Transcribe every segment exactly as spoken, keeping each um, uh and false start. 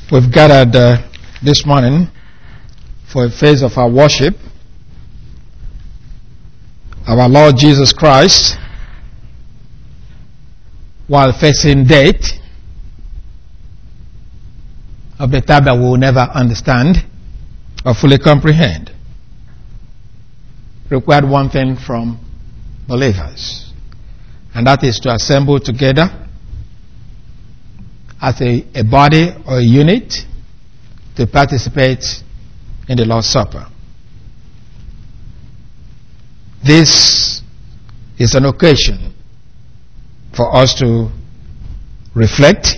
We've gathered uh, this morning for a phase of our worship of our Lord Jesus Christ while facing death of the type that we will never understand or fully comprehend. Required one thing from believers, and that is to assemble together as a, a body or a unit to participate in the Lord's Supper. This is an occasion for us to reflect,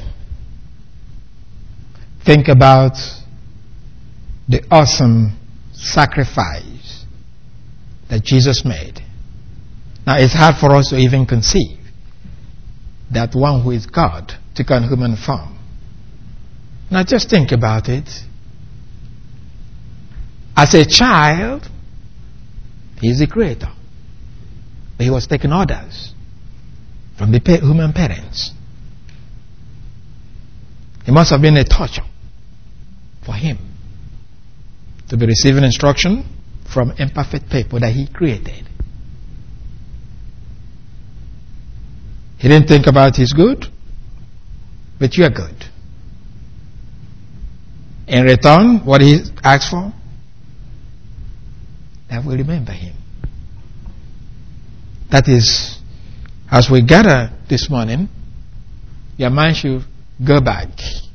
think about the awesome sacrifice that Jesus made. Now, it's hard for us to even conceive that one who is God took on human form. Now, just think about it. As a child, he is the creator. But he was taking orders from the human parents. It must have been a torture for him to be receiving instruction from imperfect people that he created. He didn't think about his good, but you are good. In return, what he asked for, that will remember him. That is, as we gather this morning, your mind should go back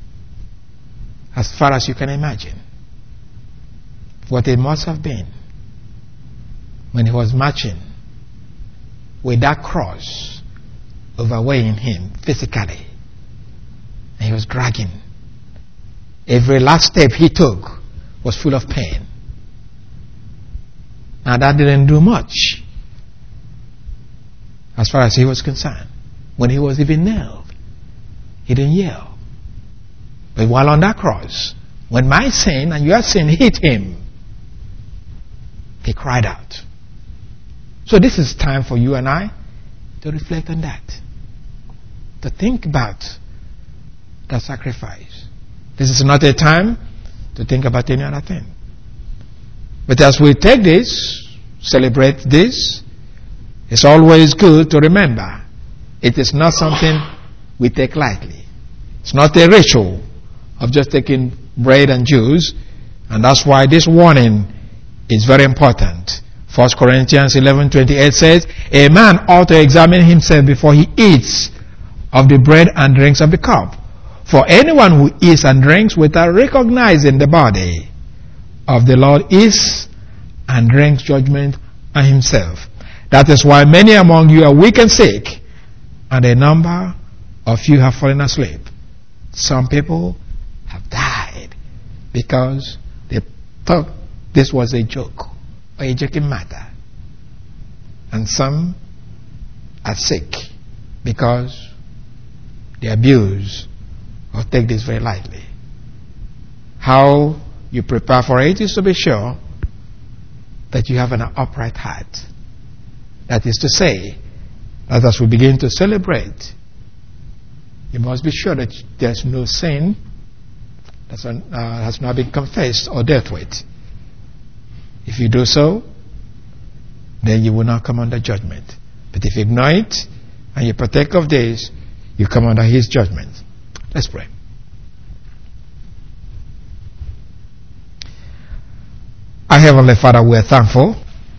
as far as you can imagine what it must have been when he was marching with that cross overweighing him physically, and he was dragging. Every last step he took was full of pain. Now that didn't do much as far as he was concerned. When he was even nailed, he didn't yell. But while on that cross, when my sin and your sin hit him, he cried out. So this is time for you and I to reflect on that, to think about that sacrifice. This is not a time to think about any other thing. But as we take this, celebrate this, it's always good to remember it is not something we take lightly. It's not a ritual of just taking bread and juice, and that's why this warning is very important. First Corinthians eleven twenty-eight says, a man ought to examine himself before he eats of the bread and drinks of the cup. For anyone who eats and drinks without recognizing the body of the Lord eats and drinks judgment on himself. That is why many among you are weak and sick, and a number of you have fallen asleep. Some people have died because they thought this was a joke or a joking matter. And some are sick because they abuse or take this very lightly. How you prepare for it is to be sure that you have an upright heart. That is to say, that as we begin to celebrate, you must be sure that there's no sin that uh, has not been confessed or dealt with. If you do so, then you will not come under judgment. But if you ignore it and you partake of this, you come under his judgment. Let's pray. Our Heavenly Father, we are thankful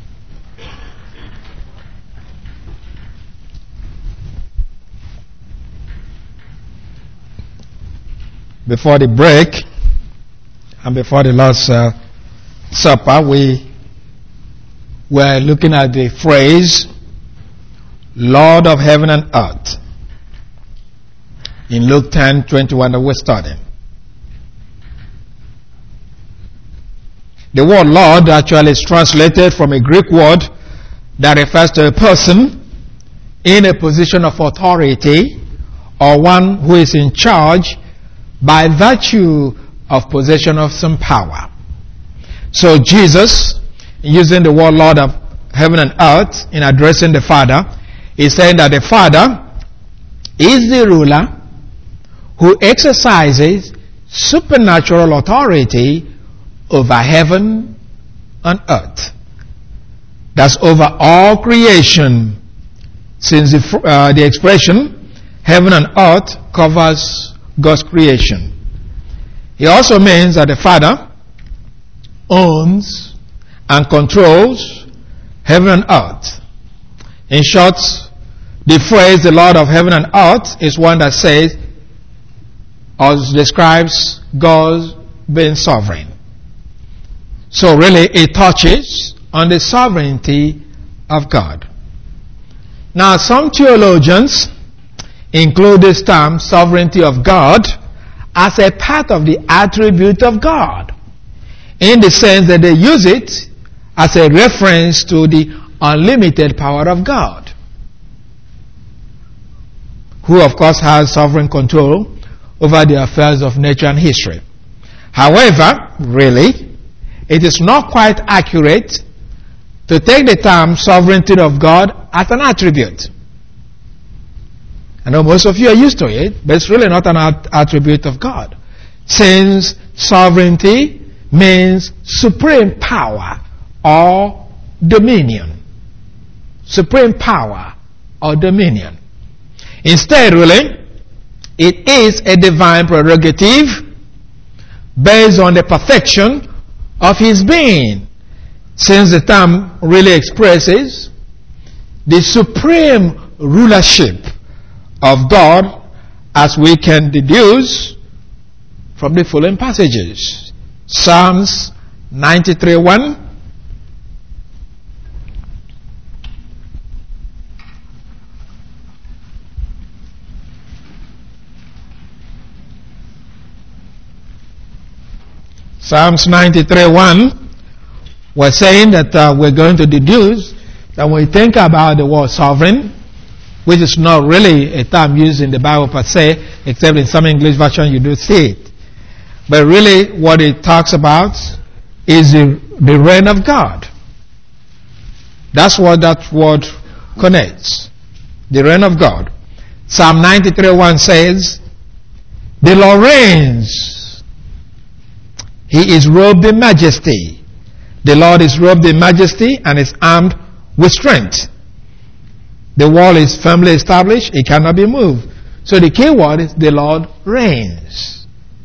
before the break and before the Lord's uh, Supper, we were looking at the phrase Lord of heaven and earth in Luke ten twenty-one that we're studying. The word Lord actually is translated from a Greek word that refers to a person in a position of authority or one who is in charge by virtue of possession of some power. So Jesus, using the word Lord of heaven and earth in addressing the Father, is saying that the Father is the ruler who exercises supernatural authority over heaven and earth. That's over all creation, since the, uh, the expression heaven and earth covers God's creation. It also means that the Father owns and controls heaven and earth. In short, the phrase the Lord of heaven and earth is one that says or describes God being sovereign. So really it touches on the sovereignty of God. Now some theologians include this term sovereignty of God as a part of the attribute of God, in the sense that they use it as a reference to the unlimited power of God, who of course has sovereign control over the affairs of nature and history. However, really, it is not quite accurate to take the term sovereignty of God as an attribute. I know most of you are used to it, but it's really not an attribute of God, since sovereignty means supreme power or dominion. Supreme power or dominion. Instead, really, it is a divine prerogative based on the perfection of his being, since the term really expresses the supreme rulership of God, as we can deduce from the following passages. Psalms ninety-three one, Psalms ninety-three one, we're saying that uh, we're going to deduce that when we think about the word sovereign, which is not really a term used in the Bible per se, except in some English version you do see it. But really what it talks about is the, the reign of God. That's what that word connects. The reign of God. Psalm ninety-three one says, the Lord reigns. He is robed in majesty. The Lord is robed in majesty and is armed with strength. The wall is firmly established. It cannot be moved. So the key word is the Lord reigns.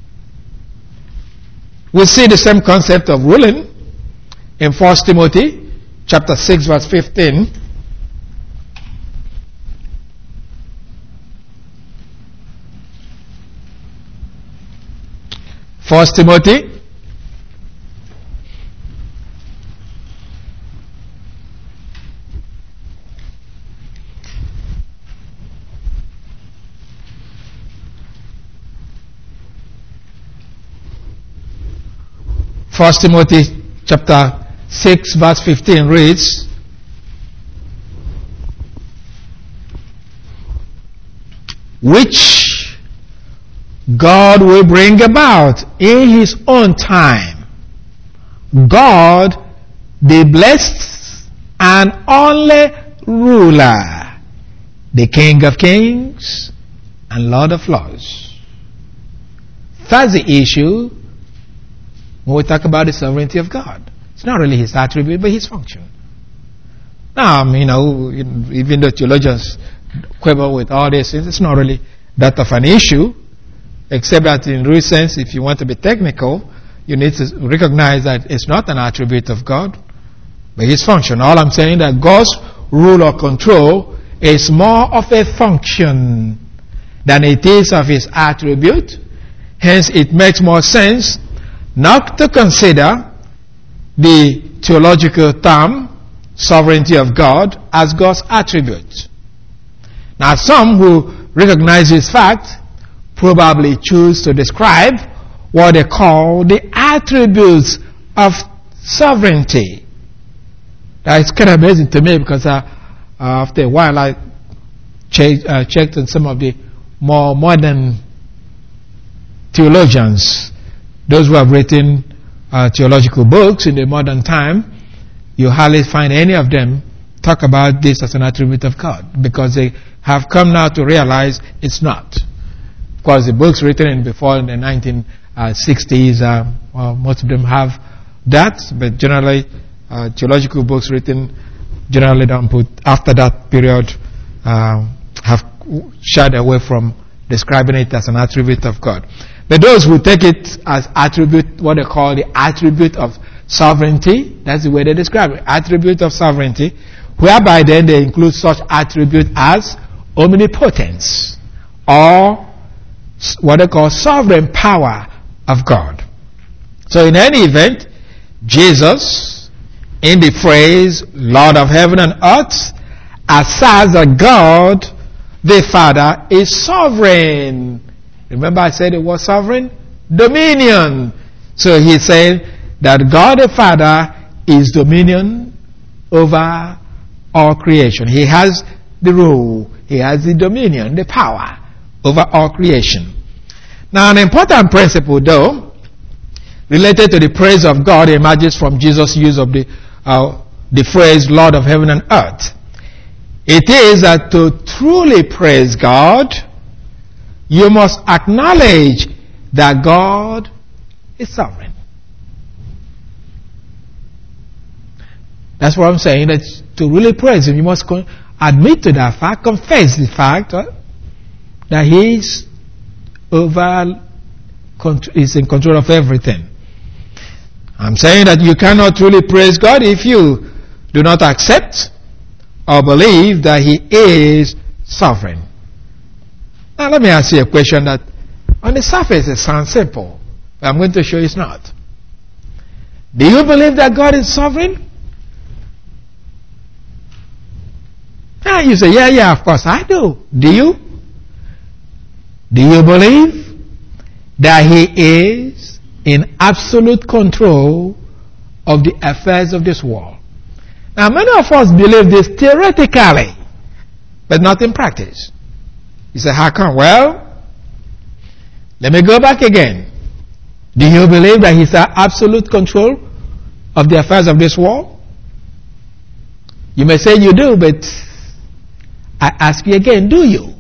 We see the same concept of ruling in First Timothy chapter six verse fifteen. First Timothy First Timothy chapter six verse fifteen reads, which God will bring about in his own time. God, the blessed and only ruler, the King of kings and Lord of lords. That's the issue when we talk about the sovereignty of God. It's not really his attribute, but his function. Now, um, you know, even though theologians quibble with all these things, it's not really that of an issue, except that in real sense, if you want to be technical, you need to recognize that it's not an attribute of God, but his function. All I'm saying that God's rule or control is more of a function than it is of his attribute. Hence, it makes more sense not to consider the theological term sovereignty of God as God's attribute. Now some who recognize this fact probably choose to describe what they call the attributes of sovereignty. That's kind of amazing to me, because uh, after a while I checked, uh, checked on some of the more modern theologians, those who have written uh, theological books in the modern time. You hardly find any of them talk about this as an attribute of God, because they have come now to realize it's not. Of course, the books written in before in the nineteen uh, sixties. Uh, well, most of them have that, but generally, uh, theological books written generally don't put after that period uh, have shied away from describing it as an attribute of God. But those who take it as attribute, what they call the attribute of sovereignty, that's the way they describe it, attribute of sovereignty, whereby then they include such attribute as omnipotence, or what they call sovereign power of God. So in any event, Jesus, in the phrase Lord of heaven and earth, asserts that God the Father is sovereign. Remember I said it was sovereign? Dominion. So he's saying that God the Father is dominion over all creation. He has the rule. He has the dominion, the power over all creation. Now an important principle though, related to the praise of God, emerges from Jesus' use of the, uh, the phrase Lord of heaven and earth. It is that to truly praise God, you must acknowledge that God is sovereign. That's what I'm saying, that to really praise Him, you must con- admit to that fact, confess the fact uh, that He is over, is in control of everything. I'm saying that you cannot truly praise God if you do not accept or believe that He is sovereign. Now let me ask you a question that on the surface it sounds simple, but I'm going to show you it's not. Do you believe that God is sovereign? Ah, you say, yeah, yeah, of course I do. Do you? Do you believe that He is in absolute control of the affairs of this world? Now many of us believe this theoretically, but not in practice. You say, how come? Well, let me go back again. Do you believe that He's in absolute control of the affairs of this world? You may say you do, but I ask you again, do you?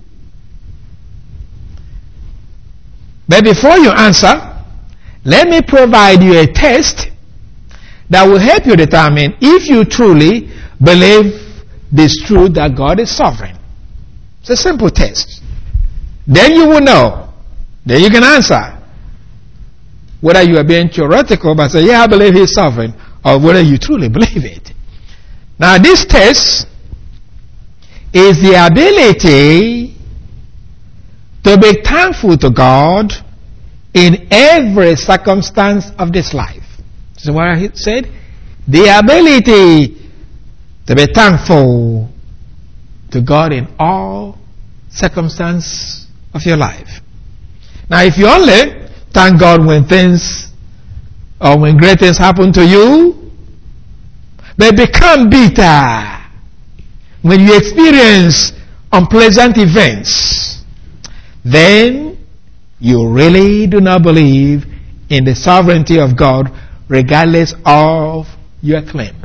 But before you answer, let me provide you a test that will help you determine if you truly believe this truth that God is sovereign. It's a simple test. Then you will know. Then you can answer whether you are being theoretical by saying, yeah, I believe He's sovereign, or whether you truly believe it. Now this test is the ability to be thankful to God in every circumstance of this life. So what I said, the ability to be thankful to God in all circumstances of your life. Now if you only thank God when things or when great things happen to you, but become bitter when you experience unpleasant events, then you really do not believe in the sovereignty of God regardless of your claim.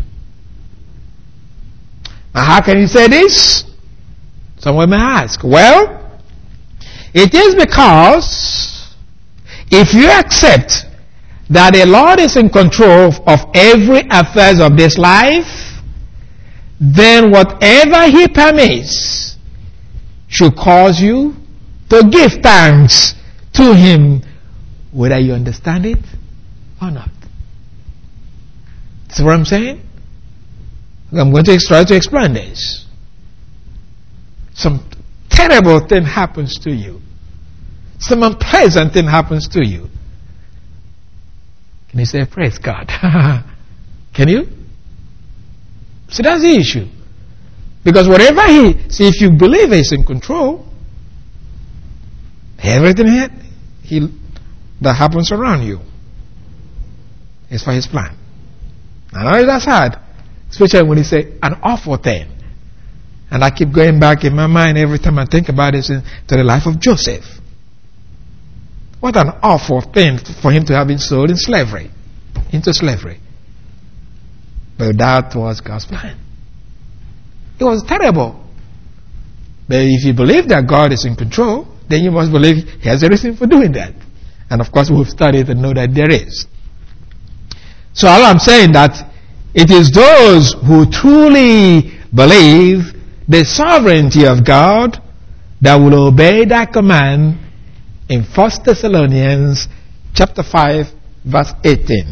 Now how can you say this? Someone may ask. Well, it is because if you accept that the Lord is in control of every affairs of this life, then whatever He permits should cause you to give thanks to Him, whether you understand it or not. See what I'm saying? I'm going to try to explain this. Some terrible thing happens to you. Some unpleasant thing happens to you. Can you say, praise God? Can you? See, that's the issue. Because whatever He, see, if you believe He's in control, everything he, he, that happens around you is for His plan. I know that's hard, especially when He say an awful thing. And I keep going back in my mind every time I think about it to the life of Joseph. What an awful thing for him to have been sold in slavery, into slavery. But that was God's plan. It was terrible. But if you believe that God is in control, then you must believe He has a reason for doing that. And of course, we've studied and know that there is. So all I'm saying that it is those who truly believe the sovereignty of God that will obey that command in First Thessalonians chapter five, verse eighteen.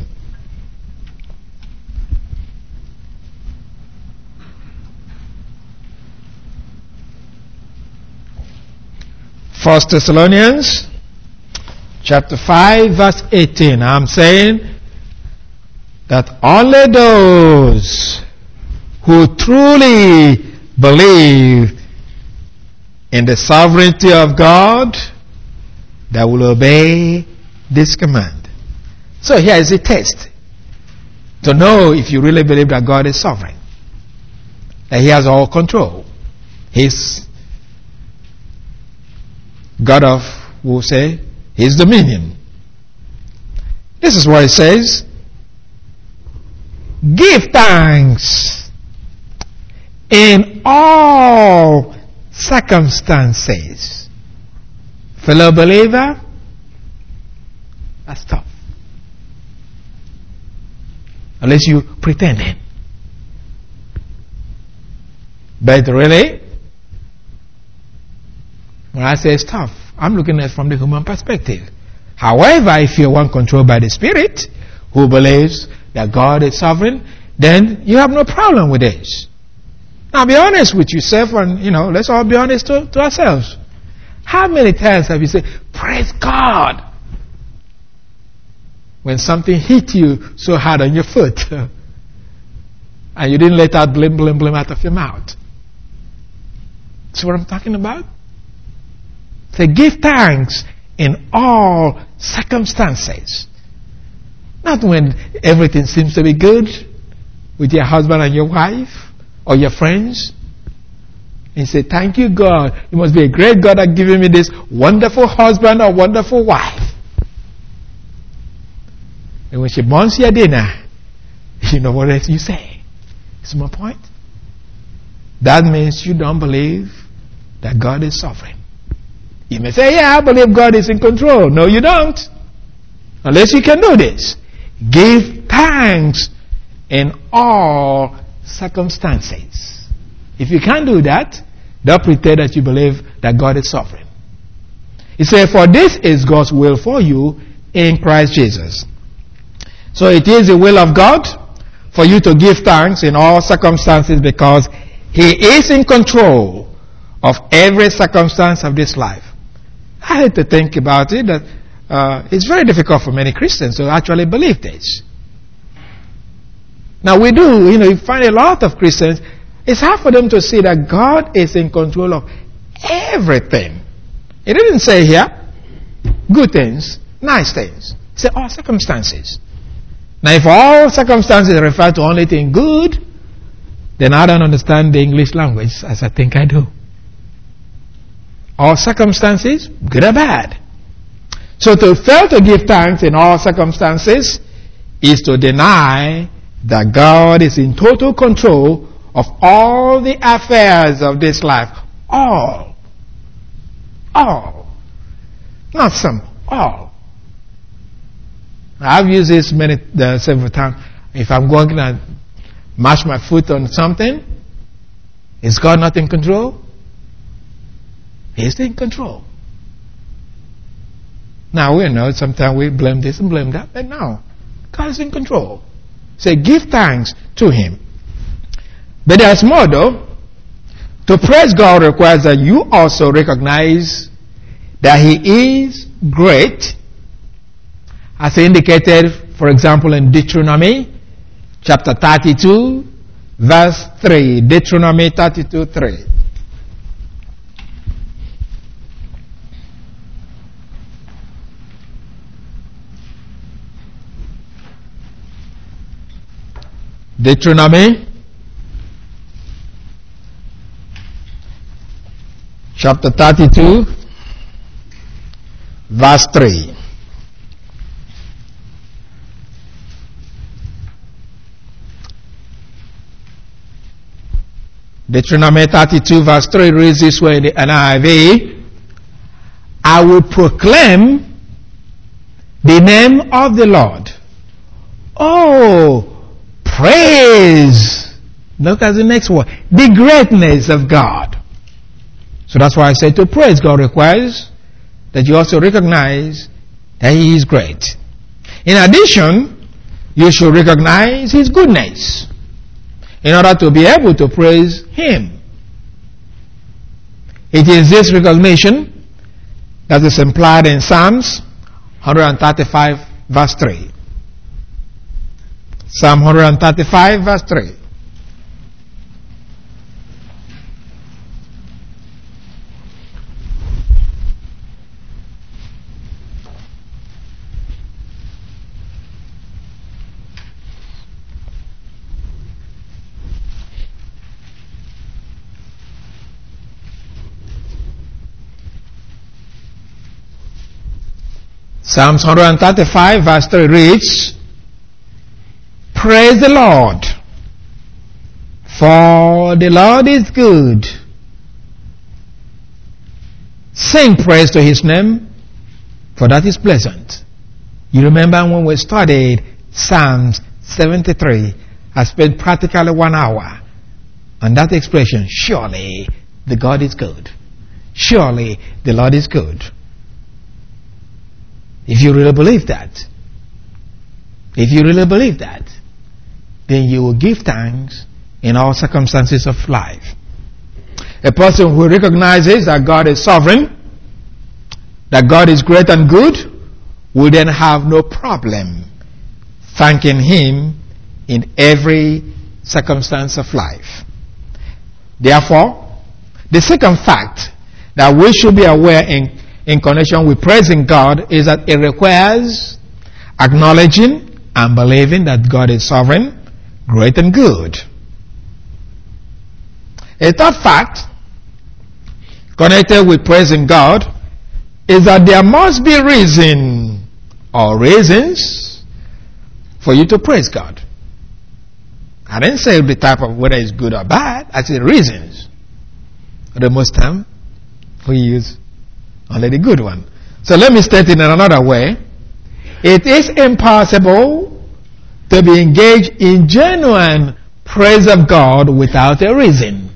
First Thessalonians chapter five, verse eighteen. I'm saying that only those who truly believe in the sovereignty of God that will obey this command. So here is a test to know if you really believe that God is sovereign, that He has all control. He's God of, we'll say, His dominion. This is what it says. Give thanks in all circumstances. Fellow believer, that's tough. Unless you pretending. But really, when I say it's tough, I'm looking at it from the human perspective. However, if you're one controlled by the Spirit, who believes that God is sovereign, then you have no problem with this. Now be honest with yourself, and you know, let's all be honest to, to ourselves. How many times have you said, praise God, when something hit you so hard on your foot and you didn't let out blim blim blim out of your mouth? See what I'm talking about? Say, give thanks in all circumstances. Not when everything seems to be good with your husband and your wife or your friends. And say, thank you, God. You must be a great God at giving me this wonderful husband or wonderful wife. And when she burns your dinner, you know what else you say. See my point? That means you don't believe that God is sovereign. You may say, yeah, I believe God is in control. No, you don't. Unless you can do this. Give thanks in all circumstances. If you can't do that, don't pretend that you believe that God is sovereign. He said, for this is God's will for you in Christ Jesus. So it is the will of God for you to give thanks in all circumstances because He is in control of every circumstance of this life. I had to think about it that uh, it's very difficult for many Christians to actually believe this. Now we do, you know, you find a lot of Christians, it's hard for them to see that God is in control of everything. It didn't say here, good things, nice things. It said all circumstances. Now if all circumstances refer to only thing good, then I don't understand the English language as I think I do. All circumstances, good or bad. So to fail to give thanks in all circumstances is to deny that God is in total control of all the affairs of this life. All. All. Not some. All. I've used this many uh, several times. If I'm going to mash my foot on something, is God not in control? He's in control. Now we know sometimes we blame this and blame that, but no, God is in control. Say, give thanks to Him. But there's more though. To praise God requires that you also recognize that He is great, as indicated, for example, in Deuteronomy chapter thirty-two, verse three. Deuteronomy thirty-two, three. Deuteronomy chapter thirty-two, verse three. Deuteronomy thirty-two, verse three reads this way in the N I V. I will proclaim the name of the Lord. Oh, praise. Look at the next word. The greatness of God. So that's why I said to praise God requires that you also recognize that He is great. In addition, you should recognize His goodness in order to be able to praise Him. It is this recognition that is implied in Psalms one thirty-five verse three. Psalm one thirty-five verse three. Psalms one thirty-five verse three reads, Praise the Lord, for the Lord is good. Sing praise to His name, for that is pleasant. You remember when we studied Psalms seventy-three, I spent practically one hour on that expression, surely the God is good. Surely the Lord is good. If you really believe that, if you really believe that, then you will give thanks in all circumstances of life. A person who recognizes that God is sovereign, that God is great and good, will then have no problem thanking Him in every circumstance of life. Therefore, the second fact that we should be aware in in connection with praising God is that it requires acknowledging and believing that God is sovereign, great and good. A third fact connected with praising God is that there must be reason or reasons for you to praise God. I didn't say the type of whether it's good or bad. I said reasons. The most time we use only the good one. So let me state it in another way. It is impossible to be engaged in genuine praise of God without a reason.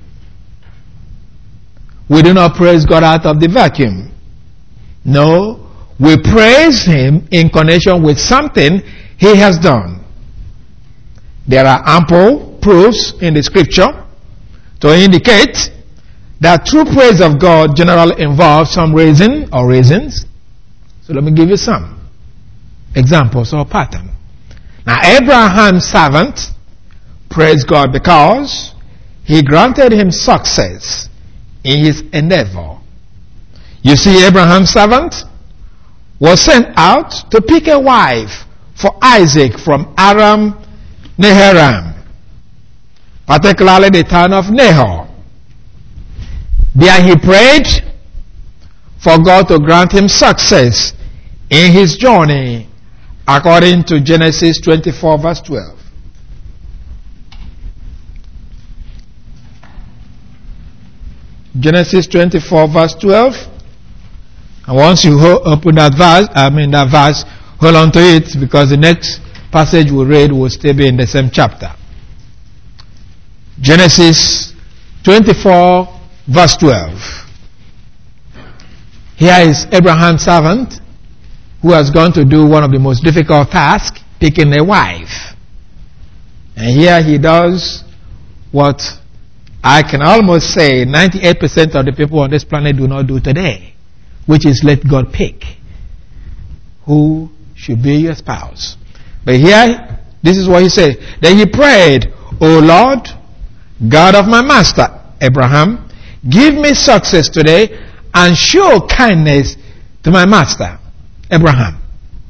We do not praise God out of the vacuum. No, we praise Him in connection with something He has done. There are ample proofs in the scripture to indicate that true praise of God generally involves some reason or reasons. So let me give you some examples or pattern. Now Abraham's servant praised God because He granted him success in his endeavor. You see, Abraham's servant was sent out to pick a wife for Isaac from Aram Naharaim, particularly the town of Nahor. There he prayed for God to grant him success in his journey according to Genesis twenty-four verse twelve. Genesis twenty-four verse twelve. And once you open that verse, I mean that verse, hold on to it because the next passage we read will still be in the same chapter. Genesis twenty-four verse twelve. Here is Abraham's servant who has gone to do one of the most difficult tasks, picking a wife. And here he does what I can almost say ninety-eight percent of the people on this planet do not do today, which is let God pick who should be your spouse. But here, this is what he said. Then he prayed, O Lord, God of my master, Abraham, give me success today and show kindness to my master, Abraham.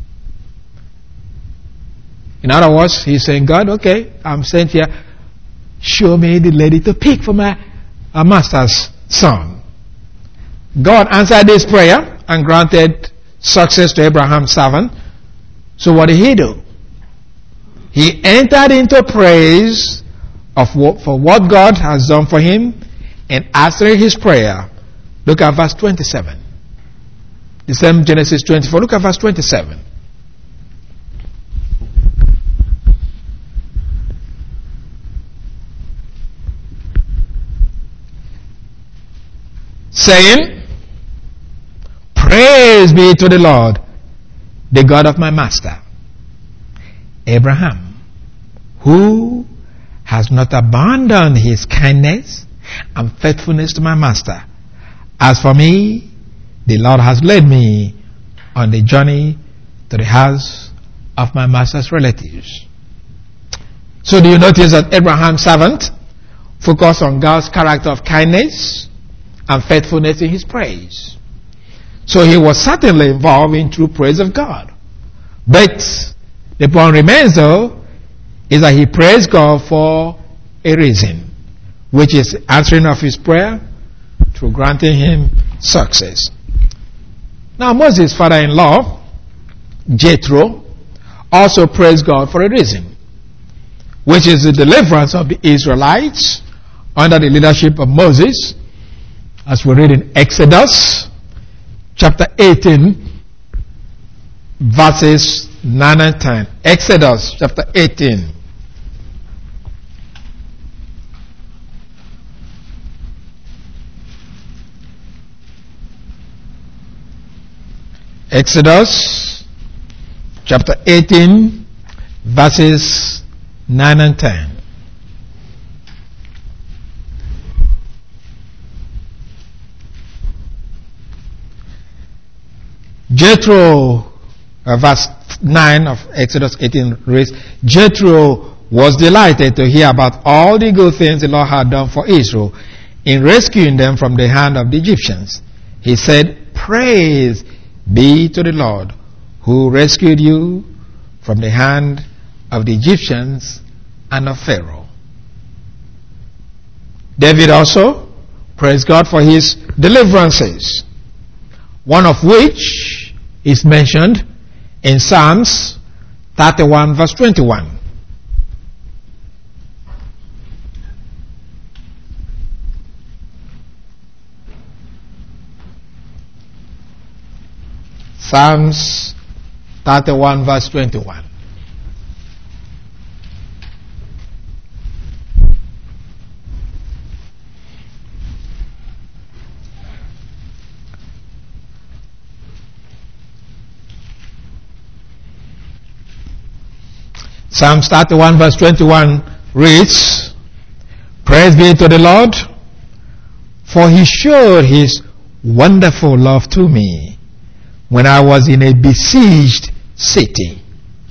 In other words, he's saying, God, okay, I'm sent here. Show me the lady to pick for my uh, master's son. God answered this prayer and granted success to Abraham's servant. So what did he do? He entered into praise of what, for what God has done for him, and answering his prayer. Look at verse twenty-seven. The same Genesis twenty-four. Look at verse twenty-seven. saying, Praise be to the Lord, the God of my master, Abraham, who has not abandoned his kindness and faithfulness to my master. As for me, the Lord has led me on the journey to the house of my master's relatives. So do you notice that Abraham's servant focused on God's character of kindness and faithfulness in his praise? So he was certainly involved in true praise of God. But the point remains, though, is that he praised God for a reason, which is answering of his prayer through granting him success. Now Moses' father-in-law, Jethro, also praised God for a reason, which is the deliverance of the Israelites under the leadership of Moses, as we read in Exodus chapter eighteen, verses nine and ten. Exodus chapter eighteen. Exodus chapter eighteen, verses nine and ten. Jethro, uh, verse nine of Exodus eighteen reads, Jethro was delighted to hear about all the good things the Lord had done for Israel in rescuing them from the hand of the Egyptians. He said, Praise be to the Lord who rescued you from the hand of the Egyptians and of Pharaoh. David also praised God for his deliverances, one of which is mentioned in Psalms thirty-one verse twenty-one. Psalms thirty-one verse twenty-one. Psalms thirty-one verse twenty-one reads, Praise be to the Lord, for he showed his wonderful love to me when I was in a besieged city.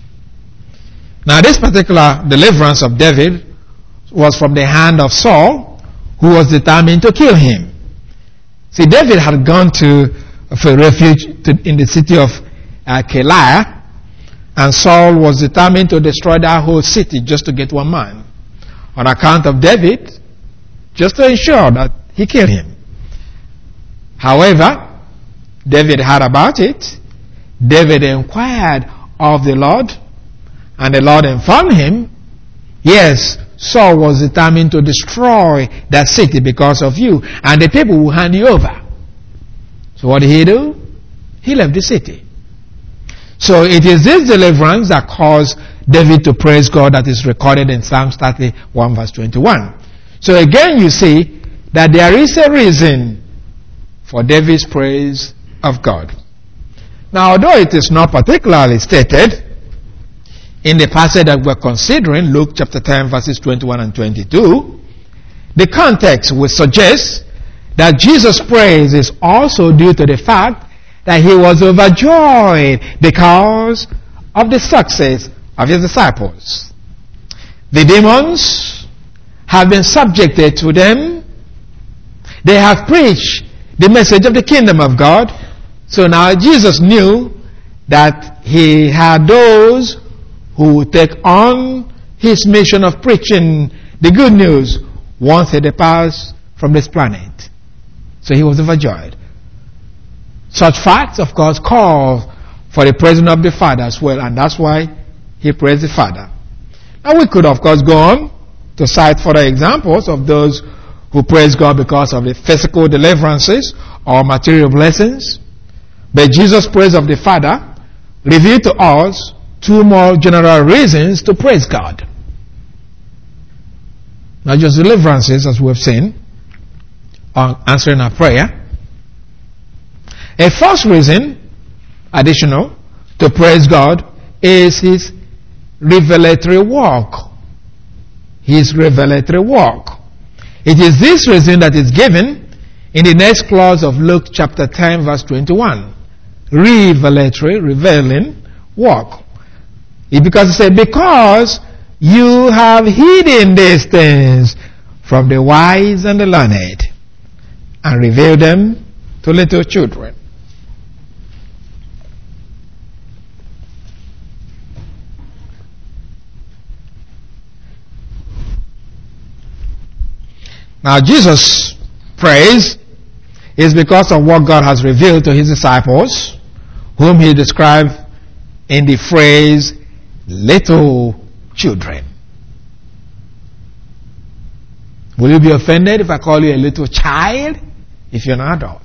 Now this particular deliverance of David was from the hand of Saul, who was determined to kill him. See, David had gone to for refuge to, in the city of uh, Keilah, and Saul was determined to destroy that whole city just to get one man, on account of David, just to ensure that he killed him. However, David heard about it. David inquired of the Lord, and the Lord informed him, yes, Saul was determined to destroy that city because of you, and the people will hand you over. So what did he do? He left the city. So it is this deliverance that caused David to praise God that is recorded in Psalms thirty-one verse twenty-one. So again you see that there is a reason for David's praise of God. Now although it is not particularly stated in the passage that we're considering, Luke chapter ten verses twenty-one and twenty-two, the context would suggest that Jesus' praise is also due to the fact that he was overjoyed because of the success of his disciples. The demons have been subjected to them. They have preached the message of the kingdom of God. So now Jesus knew that he had those who would take on his mission of preaching the good news once he departs from this planet. So he was overjoyed. Such facts, of course, call for the praising of the Father as well, and that's why he praised the Father. Now we could, of course, go on to cite further examples of those who praise God because of the physical deliverances or material blessings. But Jesus' praise of the Father revealed to us two more general reasons to praise God. Not just deliverances, as we have seen, on answering our prayer, A first reason, additional, to praise God is His revelatory work. His revelatory work. It is this reason that is given in the next clause of Luke chapter ten verse twenty-one. Revelatory, revealing work. It because it said, because you have hidden these things from the wise and the learned and revealed them to little children. Now Jesus' praise is because of what God has revealed to His disciples, whom He described in the phrase, little children. Will you be offended if I call you a little child if you're an adult?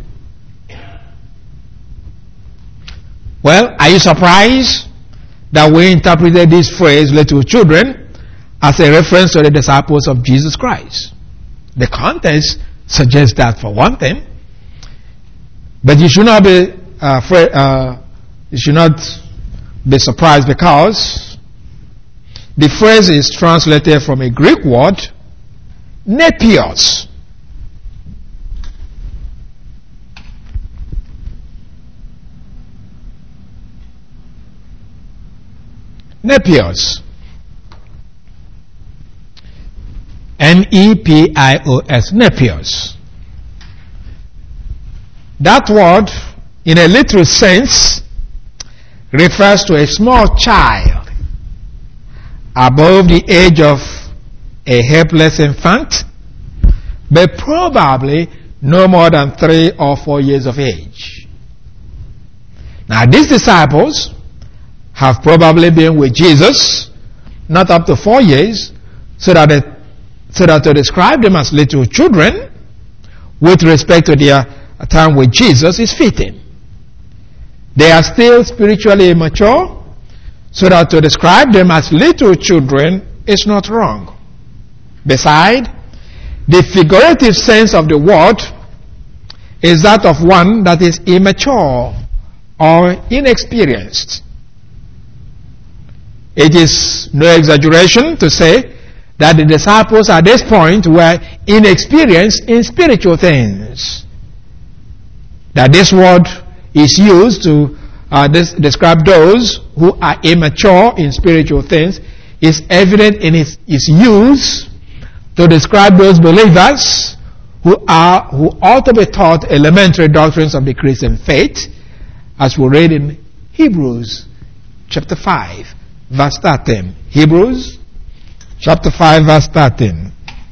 Well, are you surprised that we interpreted this phrase, little children, as a reference to the disciples of Jesus Christ? The context suggests that, for one thing. But you should not be uh, afraid, uh, you should not be surprised, because the phrase is translated from a Greek word, nepios. Nepios. N E P I O S. Nepios. That word, in a literal sense, refers to a small child above the age of a helpless infant, but probably no more than three or four years of age. Now, these disciples have probably been with Jesus not up to four years, so that they, so that to describe them as little children with respect to their time with Jesus is fitting. They are still spiritually immature, so that to describe them as little children is not wrong. Besides, the figurative sense of the word is that of one that is immature or inexperienced. It is no exaggeration to say that the disciples at this point were inexperienced in spiritual things. That this word is used to uh, des- describe those who are immature in spiritual things is evident in its, its use to describe those believers who are who ought to be taught elementary doctrines of the Christian faith, as we read in Hebrews chapter five, verse thirteen. Hebrews chapter five, verse thirteen.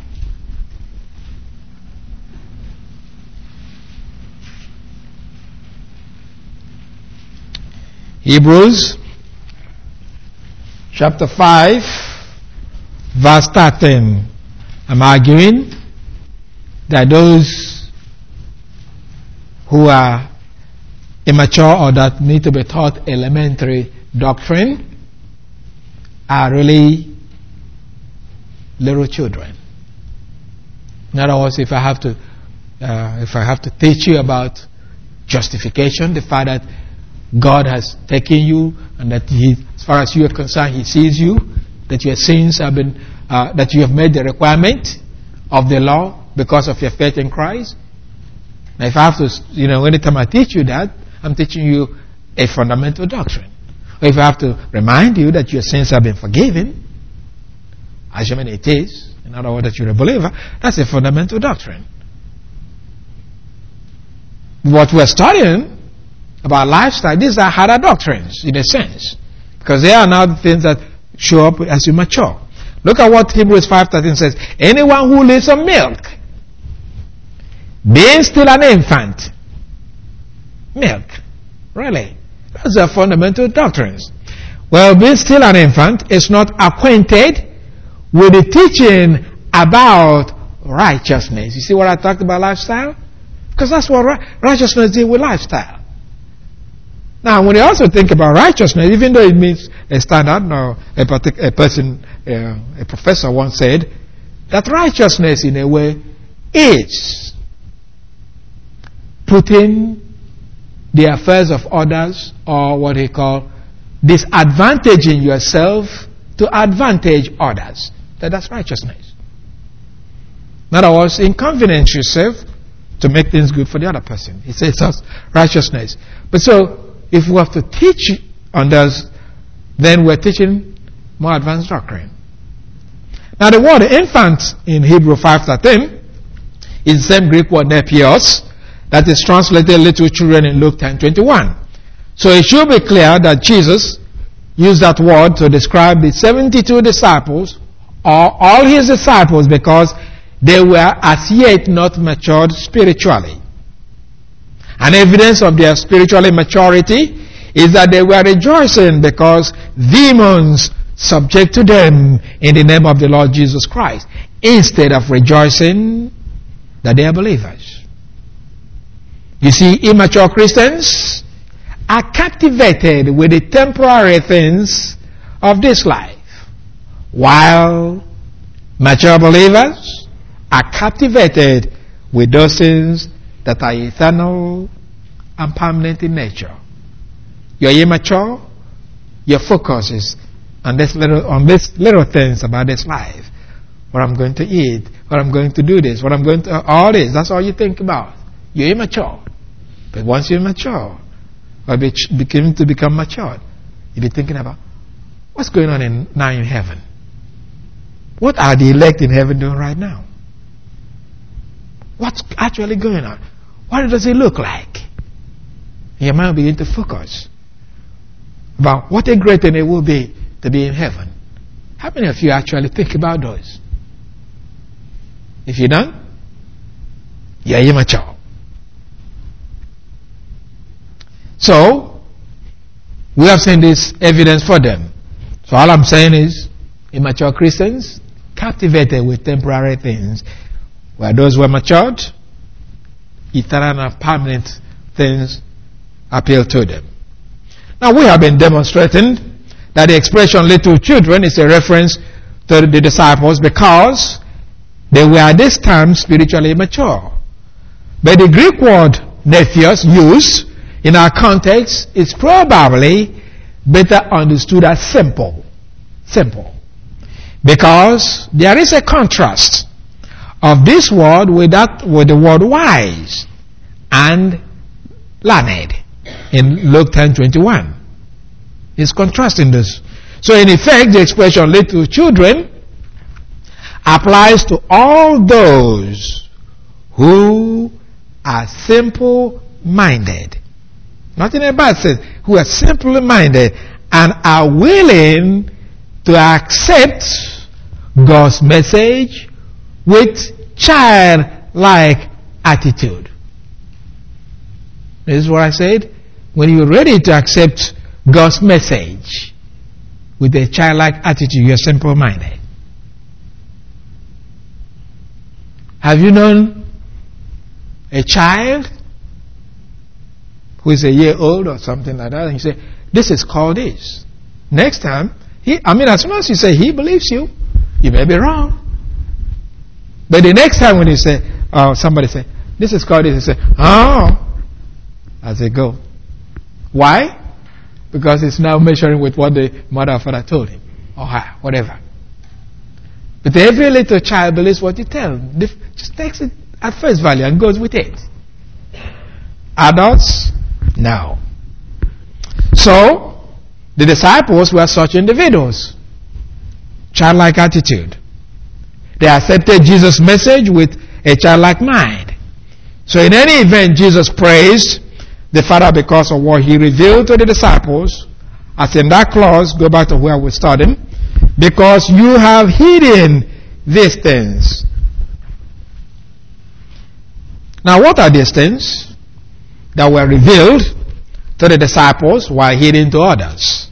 Hebrews chapter five, verse thirteen. I'm arguing that those who are immature or that need to be taught elementary doctrine are really little children. In other words, if I have to, uh, if I have to teach you about justification, the fact that God has taken you and that He, as far as you are concerned, He sees you, that your sins have been, uh, that you have made the requirement of the law because of your faith in Christ. Now, if I have to, you know, anytime I teach you that, I'm teaching you a fundamental doctrine. Or if I have to remind you that your sins have been forgiven, assuming it is, in other words, that you're a believer, that's a fundamental doctrine. What we're studying about lifestyle, these are harder doctrines in a sense, because they are now the things that show up as you mature. Look at what Hebrews five thirteen says. Anyone who lives on milk, being still an infant, milk, really, those are fundamental doctrines. Well, being still an infant is not acquainted with the teaching about righteousness. You see what I talked about lifestyle? Because that's what righteousness deals with lifestyle. Now, when you also think about righteousness, even though it means a standard, no, a, partic- a person, uh, a professor once said that righteousness, in a way, is putting the affairs of others, or what he call disadvantaging yourself to advantage others. That, that's righteousness. In other words, inconvenience yourself to make things good for the other person. He says that's righteousness. But so, if we have to teach others, then we're teaching more advanced doctrine. Now the word infant in Hebrew five thirteen is the same Greek word nepios that is translated little children in Luke ten twenty-one. So it should be clear that Jesus used that word to describe the seventy-two disciples, or all his disciples, because they were as yet not matured spiritually. An evidence of their spiritual maturity is that they were rejoicing because demons subject to them in the name of the Lord Jesus Christ, instead of rejoicing that they are believers. You see, immature Christians are captivated with the temporary things of this life, while mature believers are captivated with those things that are eternal and permanent in nature. You're immature, your focus is on this little, on this little things about this life. What I'm going to eat, what I'm going to do this, what I'm going to, all this, that's all you think about. You're immature. But once you're mature, or begin to become matured, you'll be thinking about, what's going on in, now in heaven? What are the elect in heaven doing right now? What's actually going on? What does it look like? Your mind will begin to focus about what a great thing it will be to be in heaven. How many of you actually think about those? If you don't, you're immature. So, we have seen this evidence for them. So all I'm saying is, immature Christians captivated with temporary things, where those who are matured, eternal and permanent things appeal to them. Now we have been demonstrating that the expression little children is a reference to the disciples because they were at this time spiritually mature. But the Greek word nephios used in our context is probably better understood as simple. Simple. Because there is a contrast of this word with that with the word wise and learned in Luke ten twenty-one. It's contrasting this. So in effect, the expression little children applies to all those who are simple-minded. Not in a bad sense. Who are simple-minded and are willing to accept God's message with childlike attitude. This is what I said. When you're ready to accept God's message with a childlike attitude, you're simple-minded. Have you known a child who is a year old or something like that, and you say, this is called this? Next time, he, I mean, as soon as you say he believes you, you may be wrong. But the next time when you say, oh, somebody say, this is called this, you say, oh, as they go. Why? Because it's now measuring with what the mother or father told him, or her, whatever. But every little child believes what you tell him. Just takes it at face value and goes with it. Adults, no. So, the disciples were such individuals. Childlike attitude. They accepted Jesus' message with a childlike mind. So in any event, Jesus praised the Father because of what he revealed to the disciples. As in that clause, go back to where we're starting. Because you have hidden these things. Now what are these things that were revealed to the disciples while hidden to others?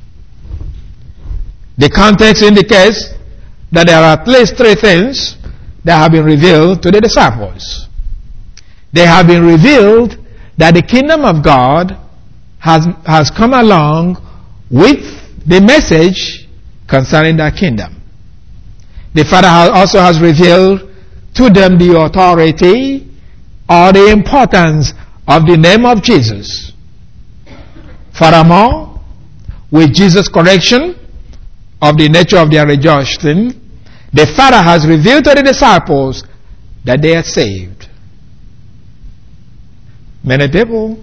The context indicates that there are at least three things that have been revealed to the disciples. They have been revealed that the kingdom of God has, has come along with the message concerning that kingdom. The Father also has revealed to them the authority or the importance of the name of Jesus. Furthermore, with Jesus' correction of the nature of their rejoicing, the Father has revealed to the disciples that they are saved. Many people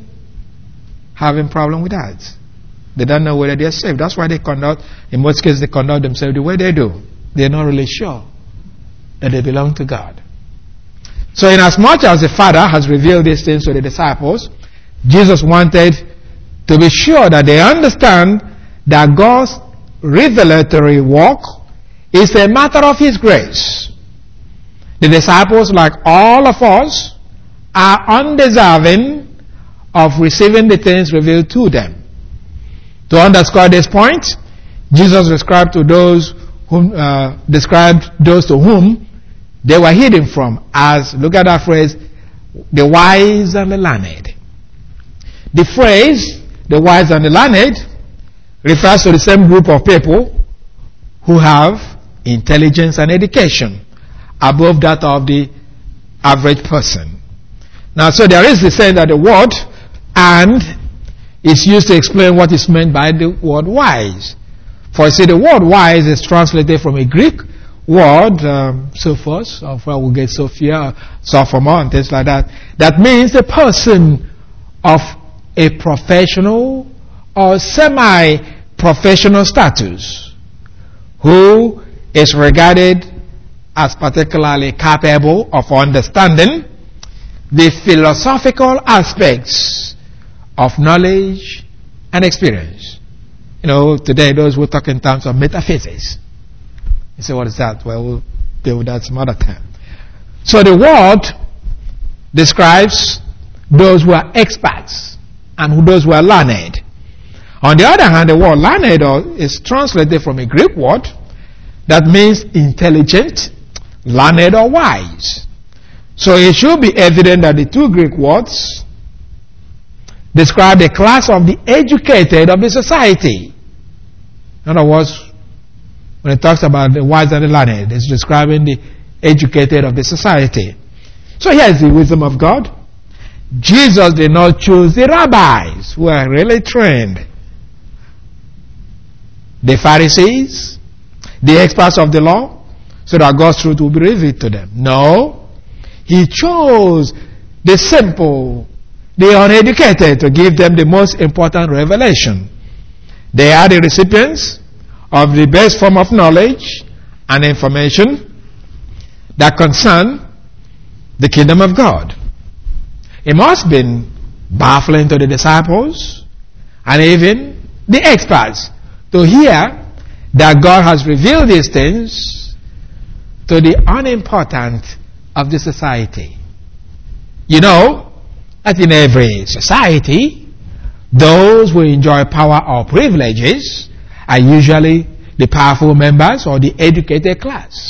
having problem with that. They don't know whether they are saved. That's why they conduct, in most cases, they conduct themselves the way they do. They're not really sure that they belong to God. So inasmuch as the Father has revealed these things to the disciples, Jesus wanted to be sure that they understand that God's revelatory work is a matter of His grace. The disciples, like all of us, are undeserving of receiving the things revealed to them. To underscore this point, Jesus described to those whom uh, described those to whom they were hidden from as, look at that phrase, the wise and the learned. The phrase, the wise and the learned, refers to the same group of people who have intelligence and education above that of the average person. Now, so there is the sense that the word "and" is used to explain what is meant by the word "wise." For you see, the word "wise" is translated from a Greek word, um, sophos, or where we get Sophia, sophomore, and things like that. That means a person of a professional or semi-professional status who is regarded as particularly capable of understanding the philosophical aspects of knowledge and experience. You know, today those who talk in terms of metaphysics. You say, what is that? Well, we'll deal with that some other time. So the word describes those who are experts and those who are learned. On the other hand, the word learned is translated from a Greek word that means intelligent, learned, or wise. So it should be evident that the two Greek words describe the class of the educated of the society. In other words, when it talks about the wise and the learned, it's describing the educated of the society. So here's the wisdom of God. Jesus did not choose the rabbis who are really trained, the Pharisees, the experts of the law, so that God's truth will be revealed to them. No, He chose the simple, the uneducated, to give them the most important revelation. They are the recipients of the best form of knowledge and information that concern the kingdom of God. It must have been baffling to the disciples and even the experts to hear that God has revealed these things to the unimportant of the society. You know that in every society, those who enjoy power or privileges are usually the powerful members or the educated class.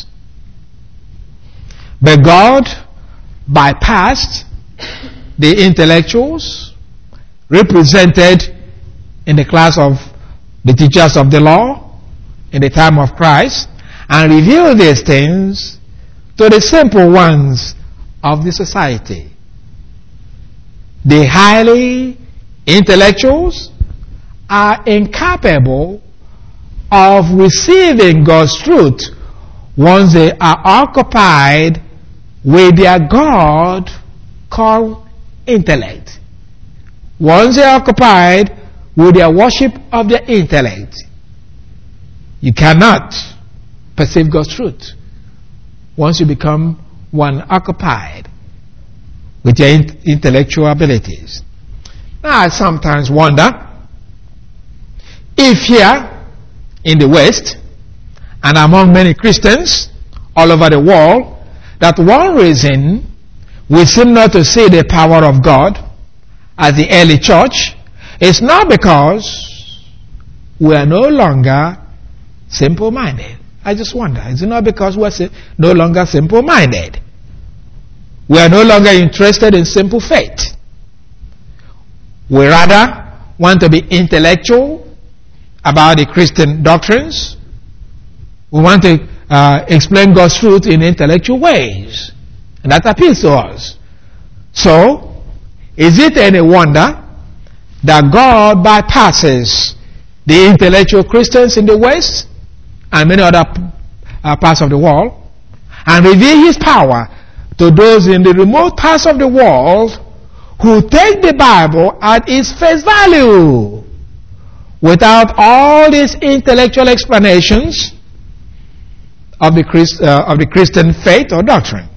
But God bypassed the intellectuals represented in the class of the teachers of the law in the time of Christ and revealed these things to the simple ones of the society. The highly intellectuals are incapable of receiving God's truth once they are occupied with their God called intellect. Once they are occupied with their worship of their intellect, you cannot perceive God's truth once you become one occupied with your intellectual abilities. Now, I sometimes wonder if here in the West and among many Christians all over the world, that one reason we seem not to see the power of God as the early church is not because we are no longer simple-minded. I just wonder, is it not because we are no longer simple-minded? We are no longer interested in simple faith. We rather want to be intellectual about the Christian doctrines. We want to uh, explain God's truth in intellectual ways. And that appeals to us. So, is it any wonder that God bypasses the intellectual Christians in the West and many other uh, parts of the world and reveal his power to those in the remote parts of the world who take the Bible at its face value without all these intellectual explanations of the, Christ, uh, of the Christian faith or doctrine.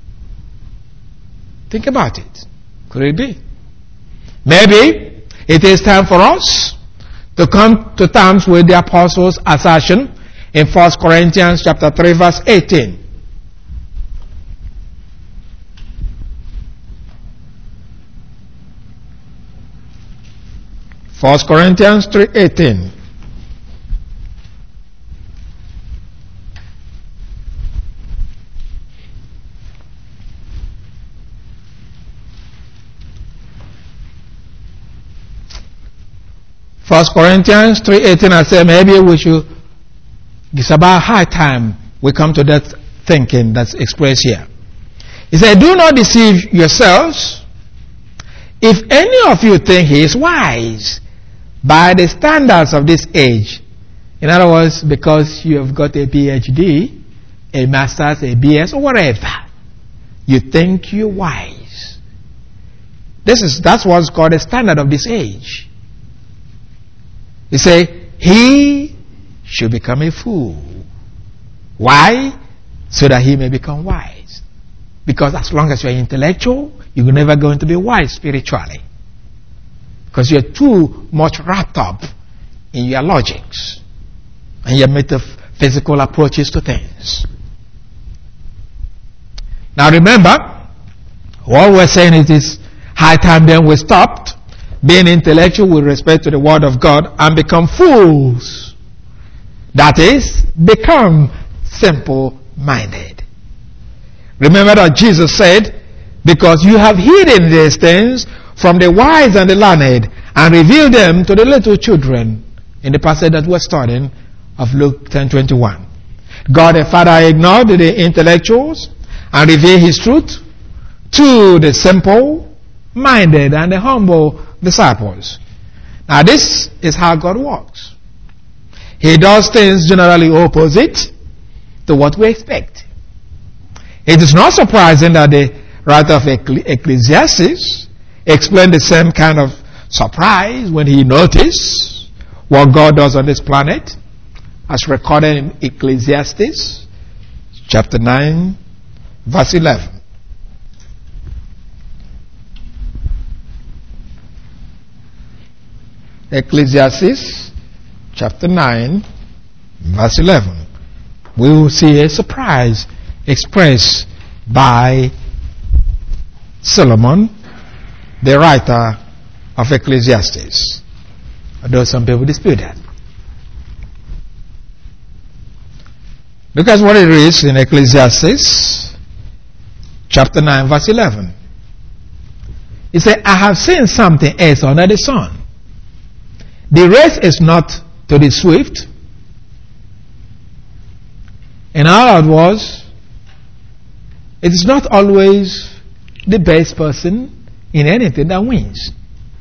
Think about it. Could it be? Maybe it is time for us to come to terms with the apostles' assertion in First Corinthians chapter three verse eighteen. First Corinthians three eighteen. First Corinthians three eighteen, I say maybe we should, it's about high time we come to that thinking that's expressed here. He said, do not deceive yourselves. If any of you think he is wise by the standards of this age, in other words, because you have got a P H D, a master's, a B S, or whatever, you think you're wise. This is, that's what's called the standard of this age. He say, he should become a fool. Why? So that he may become wise. Because as long as you're intellectual, you're never going to be wise spiritually. Because you're too much wrapped up in your logics and your metaphysical approaches to things. Now remember, what we're saying is it's high time then we stopped being intellectual with respect to the Word of God and become fools. That is, become simple-minded. Remember that Jesus said, because you have hidden these things from the wise and the learned and revealed them to the little children, in the passage that we're studying of Luke ten twenty-one. God the Father ignored the intellectuals and revealed his truth to the simple-minded and the humble disciples. Now this is how God works. He does things generally opposite to what we expect. It is not surprising that the writer of Ecclesiastes explained the same kind of surprise when he noticed what God does on this planet, as recorded in Ecclesiastes chapter nine verse eleven. Ecclesiastes chapter nine verse eleven. We will see a surprise expressed by Solomon, the writer of Ecclesiastes. Although some people dispute that. Look at what it reads in Ecclesiastes chapter nine verse eleven. He said, I have seen something else under the sun. The race is not to the swift. In other words, it is not always the best person in anything that wins.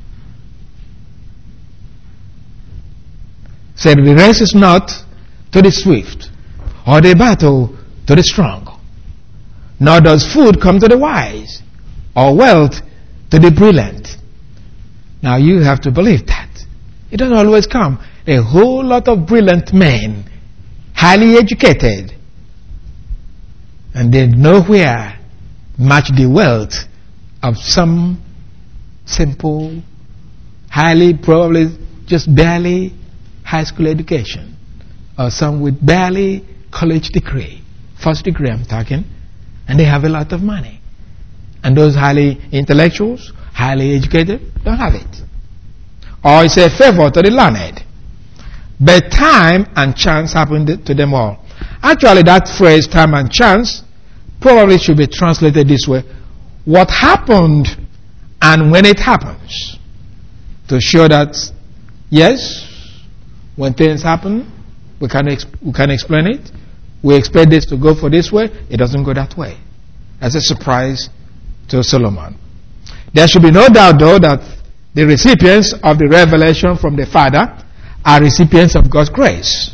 Said the race is not to the swift, or the battle to the strong, nor does food come to the wise, or wealth to the brilliant. Now you have to believe that. It doesn't always come. A whole lot of brilliant men, highly educated, and they nowhere match the wealth of some simple, highly, probably just barely high school education, or some with barely college degree, first degree I'm talking, and they have a lot of money. And those highly intellectuals, highly educated, don't have it. Or it's a favor to the learned. But time and chance happened to them all. Actually, that phrase, time and chance, probably should be translated this way. What happened and when it happens. To show that, yes, when things happen, we can, exp- we can explain it. We expect this to go for this way. It doesn't go that way. That's a surprise to Solomon. There should be no doubt, though, that the recipients of the revelation from the Father are recipients of God's grace.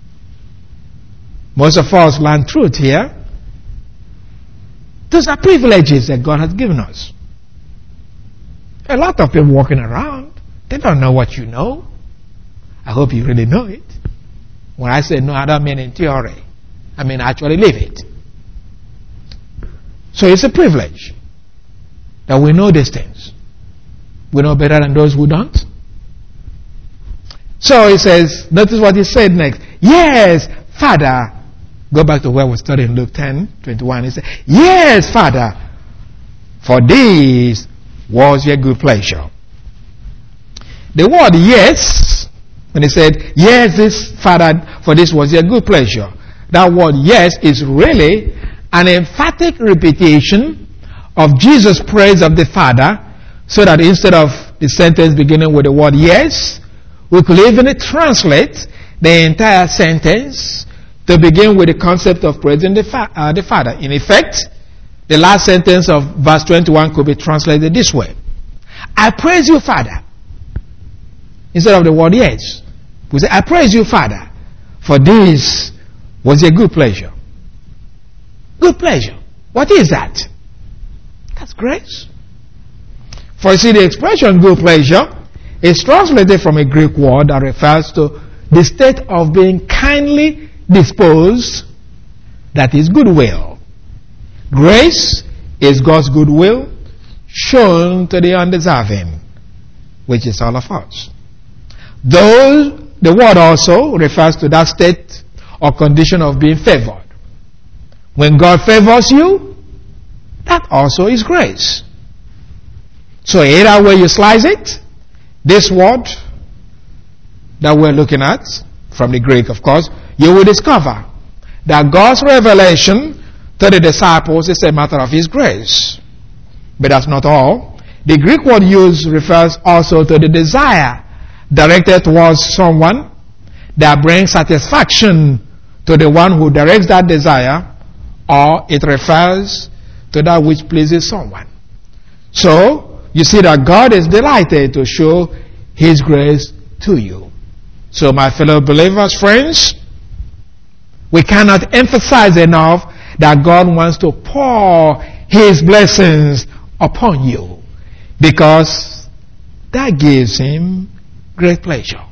Most of us learn truth here. Those are privileges that God has given us. A lot of people walking around, they don't know what you know. I hope you really know it. When I say no, I don't mean in theory. I mean actually live it. So it's a privilege that we know these things. We know better than those who don't. So he says, notice what he said next. Yes, Father. Go back to where we studied in Luke ten twenty-one. He said, yes, Father, for this was your good pleasure. The word yes, when he said, yes, this Father, for this was your good pleasure. That word yes is really an emphatic repetition of Jesus' praise of the Father, so that instead of the sentence beginning with the word yes, we could even translate the entire sentence to begin with the concept of praising the, fa- uh, the Father. In effect, the last sentence of verse twenty-one could be translated this way. I praise you, Father. Instead of the word yes, we say, I praise you, Father, for this was your good pleasure. Good pleasure. What is that? That's grace. For you see, the expression good pleasure is translated from a Greek word that refers to the state of being kindly disposed, that is goodwill. Grace is God's goodwill shown to the undeserving, which is all of us. Though the word also refers to that state or condition of being favored. When God favors you, that also is grace. So either way you slice it, this word that we're looking at, from the Greek of course, you will discover that God's revelation to the disciples is a matter of His grace. But that's not all. The Greek word used refers also to the desire directed towards someone that brings satisfaction to the one who directs that desire, or it refers to that which pleases someone. So, you see that God is delighted to show His grace to you. So, my fellow believers, friends, we cannot emphasize enough that God wants to pour His blessings upon you, because that gives Him great pleasure.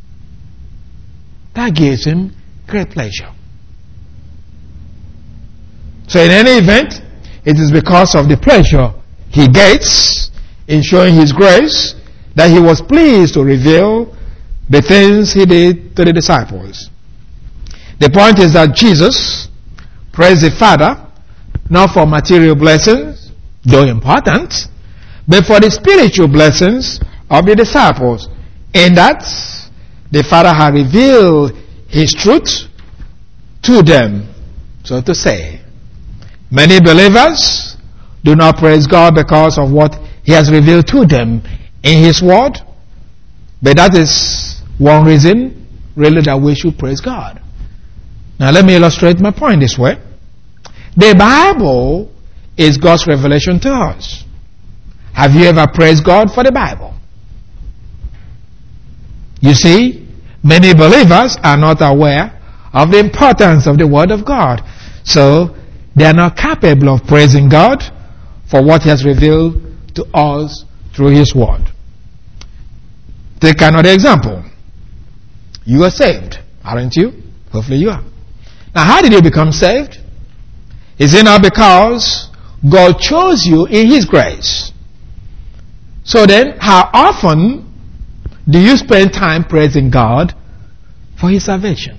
That gives Him great pleasure. So in any event, it is because of the pleasure He gets in showing His grace that He was pleased to reveal the things He did to the disciples. The point is that Jesus praised the Father not for material blessings, though important, but for the spiritual blessings of the disciples, in that the Father had revealed His truth to them, so to say. Many believers do not praise God because of what He has revealed to them in His Word, but that is one reason really that we should praise God. Now let me illustrate my point this way. The Bible is God's revelation to us. Have you ever praised God for the Bible? You see, many believers are not aware of the importance of the Word of God. So, they are not capable of praising God for what He has revealed to us through His Word. Take another example. You are saved, aren't you? Hopefully you are. Now, how did you become saved? Is it not because God chose you in His grace? So then, how often do you spend time praising God for His salvation?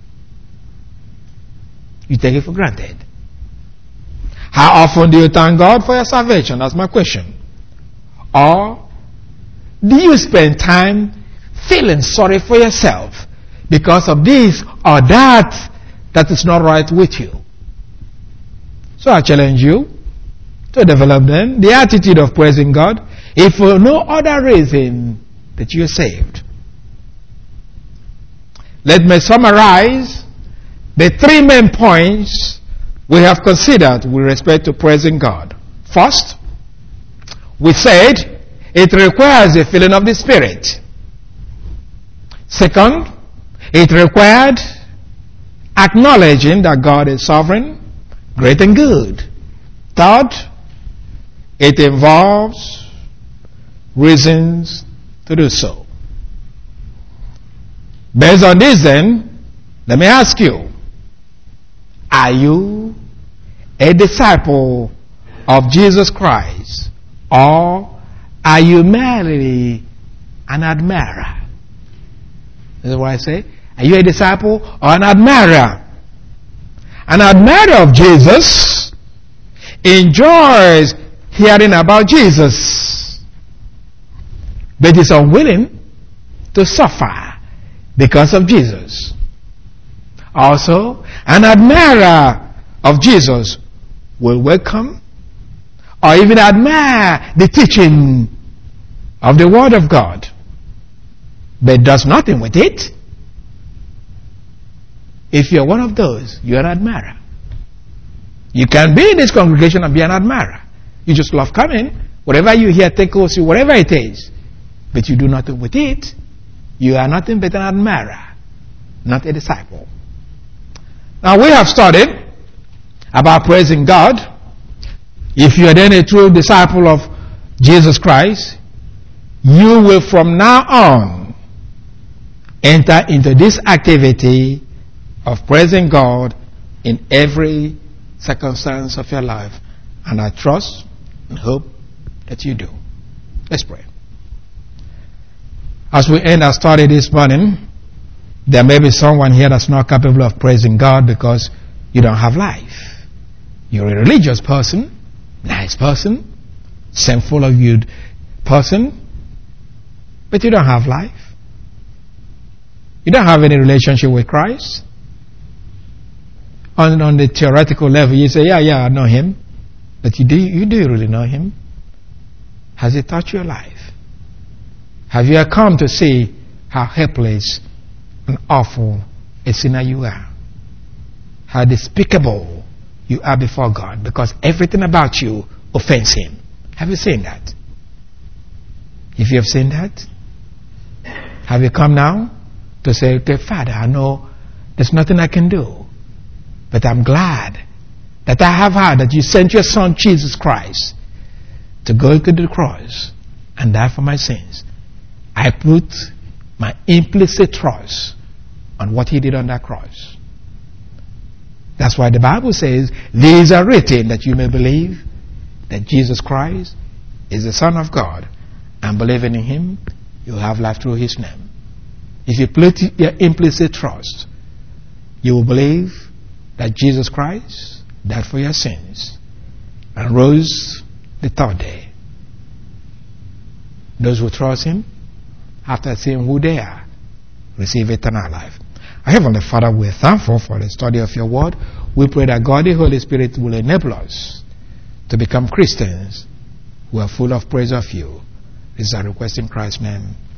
You take it for granted. How often do you thank God for your salvation? That's my question. Or do you spend time feeling sorry for yourself because of this or that that is not right with you? So I challenge you to develop then the attitude of praising God, if for no other reason that you are saved. Let me summarize the three main points we have considered with respect to praising God. First, we said it requires a filling of the Spirit. Second, it required acknowledging that God is sovereign, great and good. Third, it involves reasons to do so. Based on this then, let me ask you, are you a disciple of Jesus Christ, or are you merely an admirer? This is what I say. Are you a disciple or an admirer? An admirer of Jesus enjoys hearing about Jesus, but is unwilling to suffer because of Jesus. Also, an admirer of Jesus will welcome or even admire the teaching of the Word of God, but does nothing with it. If you're one of those, you're an admirer. You can be in this congregation and be an admirer. You just love coming. Whatever you hear tickles you, whatever it is, but you do nothing with it. You are nothing but an admirer, not a disciple. Now we have studied about praising God. If you are then a true disciple of Jesus Christ, you will from now on enter into this activity of praising God in every circumstance of your life. And I trust and hope that you do. Let's pray. As we end our study this morning, there may be someone here that's not capable of praising God because you don't have life. You're a religious person, nice person, sinful of you person, but you don't have life. You don't have any relationship with Christ. On, on the theoretical level, you say, yeah, yeah, I know him. But you do, you do really know him? Has he touched your life? Have you come to see how helpless and awful a sinner you are? How despicable you are before God, because everything about you offends him. Have you seen that? If you have seen that, have you come now to say, okay, Father, I know there's nothing I can do, but I'm glad that I have heard that you sent your Son, Jesus Christ, to go to the cross and die for my sins. I put my implicit trust on what he did on that cross. That's why the Bible says, these are written that you may believe that Jesus Christ is the Son of God, and believing in him, you'll have life through his name. If you put your implicit trust, you will believe that Jesus Christ died for your sins and rose the third day. Those who trust him, after seeing who they are, receive eternal life. Our Heavenly Father, we're thankful for the study of your word. We pray that God, the Holy Spirit, will enable us to become Christians who are full of praise of you. This is our request in Christ's name.